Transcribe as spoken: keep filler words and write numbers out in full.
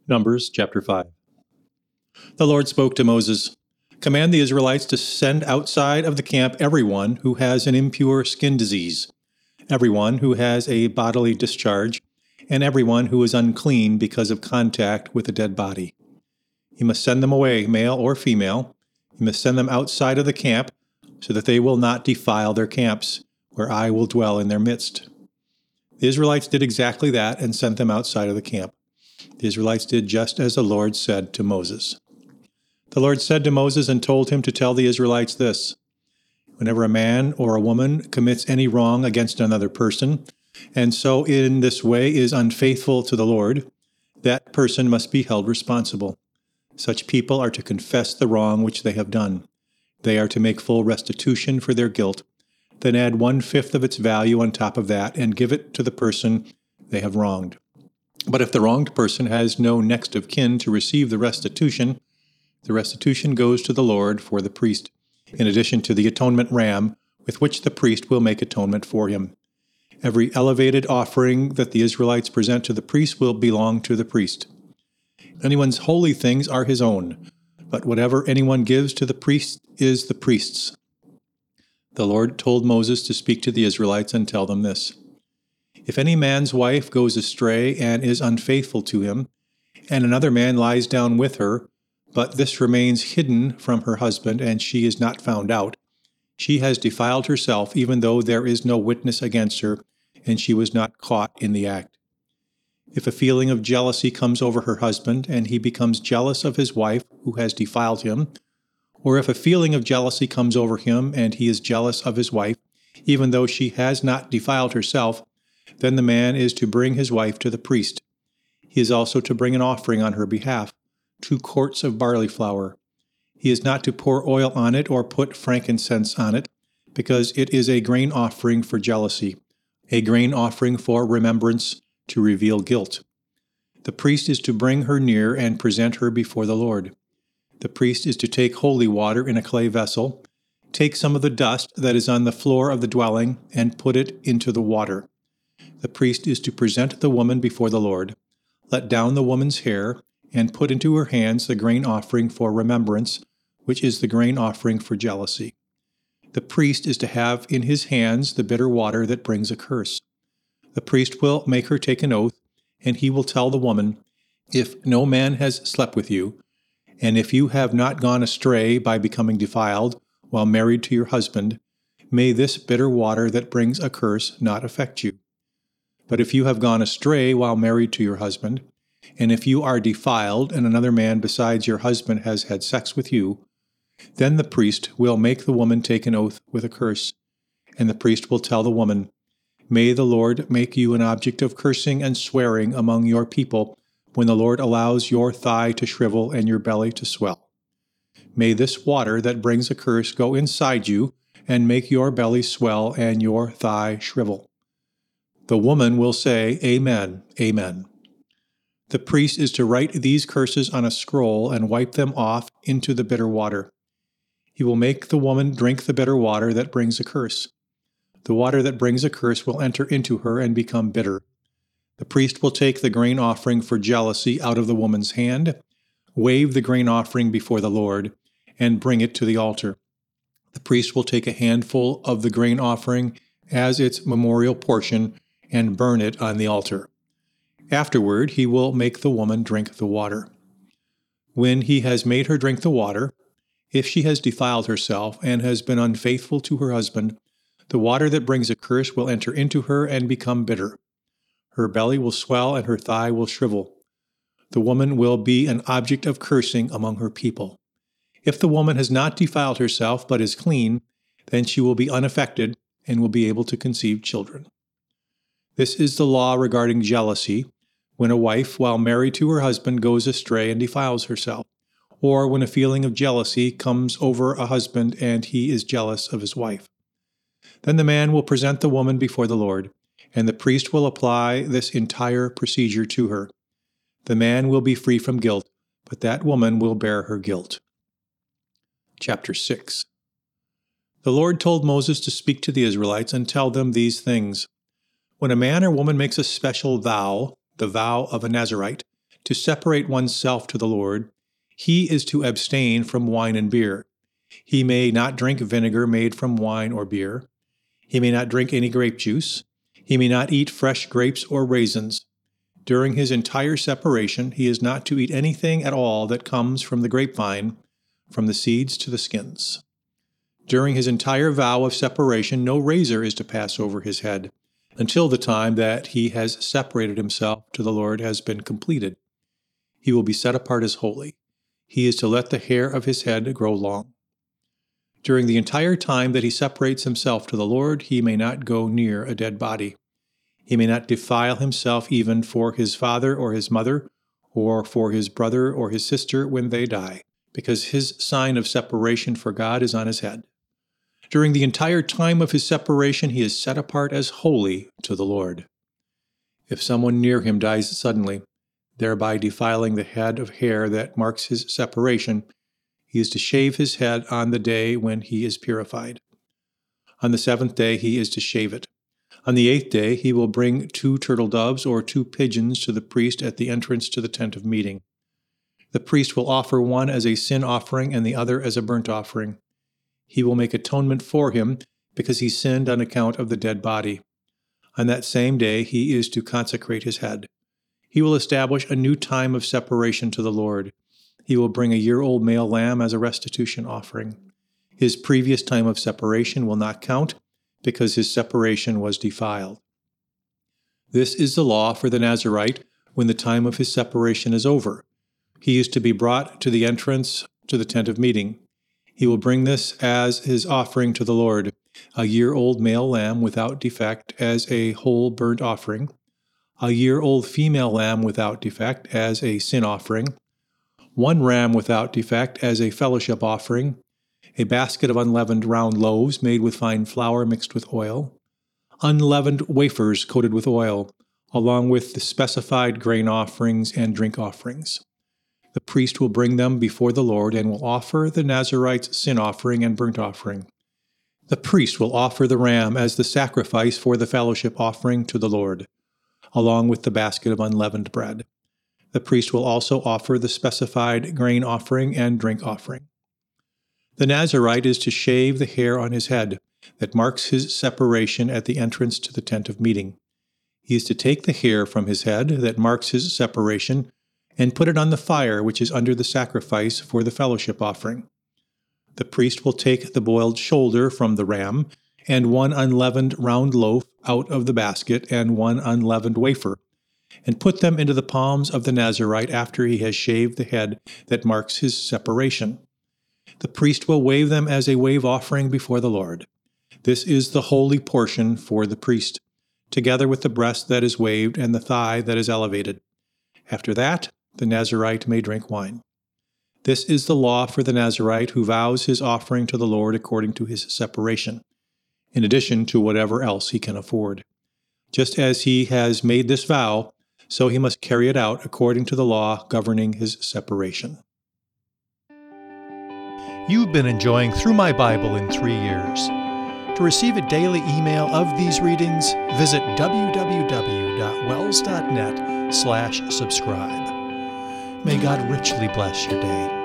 Numbers chapter five. The Lord spoke to Moses, "Command the Israelites to send outside of the camp everyone who has an impure skin disease, everyone who has a bodily discharge, and everyone who is unclean because of contact with a dead body. You must send them away, male or female. You must send them outside of the camp, so that they will not defile their camps, where I will dwell in their midst." The Israelites did exactly that and sent them outside of the camp. The Israelites did just as the Lord said to Moses. The Lord said to Moses and told him to tell the Israelites this: "Whenever a man or a woman commits any wrong against another person, and so in this way is unfaithful to the Lord, that person must be held responsible. Such people are to confess the wrong which they have done. They are to make full restitution for their guilt, then add one-fifth of its value on top of that and give it to the person they have wronged. But if the wronged person has no next of kin to receive the restitution, the restitution goes to the Lord for the priest, in addition to the atonement ram with which the priest will make atonement for him. Every elevated offering that the Israelites present to the priest will belong to the priest. Anyone's holy things are his own, but whatever anyone gives to the priest is the priest's." The Lord told Moses to speak to the Israelites and tell them this: "If any man's wife goes astray and is unfaithful to him, and another man lies down with her, but this remains hidden from her husband and she is not found out, she has defiled herself even though there is no witness against her and she was not caught in the act. If a feeling of jealousy comes over her husband and he becomes jealous of his wife who has defiled him, or if a feeling of jealousy comes over him and he is jealous of his wife, even though she has not defiled herself, then the man is to bring his wife to the priest. He is also to bring an offering on her behalf, two quarts of barley flour. He is not to pour oil on it or put frankincense on it, because it is a grain offering for jealousy, a grain offering for remembrance, to reveal guilt. The priest is to bring her near and present her before the Lord. The priest is to take holy water in a clay vessel, take some of the dust that is on the floor of the dwelling, and put it into the water. The priest is to present the woman before the Lord, let down the woman's hair, and put into her hands the grain offering for remembrance, which is the grain offering for jealousy. The priest is to have in his hands the bitter water that brings a curse. The priest will make her take an oath, and he will tell the woman, 'If no man has slept with you, and if you have not gone astray by becoming defiled while married to your husband, may this bitter water that brings a curse not affect you. But if you have gone astray while married to your husband, and if you are defiled and another man besides your husband has had sex with you, then the priest will make the woman take an oath with a curse, and the priest will tell the woman, 'May the Lord make you an object of cursing and swearing among your people when the Lord allows your thigh to shrivel and your belly to swell. May this water that brings a curse go inside you and make your belly swell and your thigh shrivel.' The woman will say, 'Amen, amen.' The priest is to write these curses on a scroll and wipe them off into the bitter water. He will make the woman drink the bitter water that brings a curse. The water that brings a curse will enter into her and become bitter. The priest will take the grain offering for jealousy out of the woman's hand, wave the grain offering before the Lord, and bring it to the altar. The priest will take a handful of the grain offering as its memorial portion and burn it on the altar. Afterward, he will make the woman drink the water. When he has made her drink the water, if she has defiled herself and has been unfaithful to her husband, the water that brings a curse will enter into her and become bitter. Her belly will swell and her thigh will shrivel. The woman will be an object of cursing among her people. If the woman has not defiled herself but is clean, then she will be unaffected and will be able to conceive children. This is the law regarding jealousy, when a wife, while married to her husband, goes astray and defiles herself, or when a feeling of jealousy comes over a husband and he is jealous of his wife. Then the man will present the woman before the Lord, and the priest will apply this entire procedure to her. The man will be free from guilt, but that woman will bear her guilt. Chapter six. The Lord told Moses to speak to the Israelites and tell them these things. When a man or woman makes a special vow, the vow of a Nazirite, to separate oneself to the Lord, he is to abstain from wine and beer. He may not drink vinegar made from wine or beer. He may not drink any grape juice. He may not eat fresh grapes or raisins. During his entire separation, he is not to eat anything at all that comes from the grapevine, from the seeds to the skins. During his entire vow of separation, no razor is to pass over his head, until the time that he has separated himself to the Lord has been completed. He will be set apart as holy. He is to let the hair of his head grow long. During the entire time that he separates himself to the Lord, he may not go near a dead body. He may not defile himself even for his father or his mother, or for his brother or his sister when they die, because his sign of separation for God is on his head. During the entire time of his separation, he is set apart as holy to the Lord. If someone near him dies suddenly, thereby defiling the head of hair that marks his separation, he is to shave his head on the day when he is purified. On the seventh day he is to shave it. On the eighth day he will bring two turtle doves or two pigeons to the priest at the entrance to the tent of meeting. The priest will offer one as a sin offering and the other as a burnt offering. He will make atonement for him because he sinned on account of the dead body. On that same day he is to consecrate his head. He will establish a new time of separation to the Lord. He will bring a year-old male lamb as a restitution offering. His previous time of separation will not count, because his separation was defiled. This is the law for the Nazirite when the time of his separation is over. He is to be brought to the entrance to the tent of meeting. He will bring this as his offering to the Lord, a year-old male lamb without defect as a whole burnt offering, a year-old female lamb without defect as a sin offering, one ram without defect as a fellowship offering, a basket of unleavened round loaves made with fine flour mixed with oil, unleavened wafers coated with oil, along with the specified grain offerings and drink offerings. The priest will bring them before the Lord and will offer the Nazirite's sin offering and burnt offering. The priest will offer the ram as the sacrifice for the fellowship offering to the Lord, along with the basket of unleavened bread. The priest will also offer the specified grain offering and drink offering. The Nazirite is to shave the hair on his head that marks his separation at the entrance to the tent of meeting. He is to take the hair from his head that marks his separation and put it on the fire which is under the sacrifice for the fellowship offering. The priest will take the boiled shoulder from the ram and one unleavened round loaf out of the basket and one unleavened wafer, and put them into the palms of the Nazirite after he has shaved the head that marks his separation. The priest will wave them as a wave offering before the Lord. This is the holy portion for the priest, together with the breast that is waved and the thigh that is elevated. After that, the Nazirite may drink wine. This is the law for the Nazirite who vows his offering to the Lord according to his separation, in addition to whatever else he can afford. Just as he has made this vow, so he must carry it out according to the law governing his separation. You've been enjoying Through My Bible in Three Years. To receive a daily email of these readings, visit w w w dot wells dot net slash subscribe. May God richly bless your day.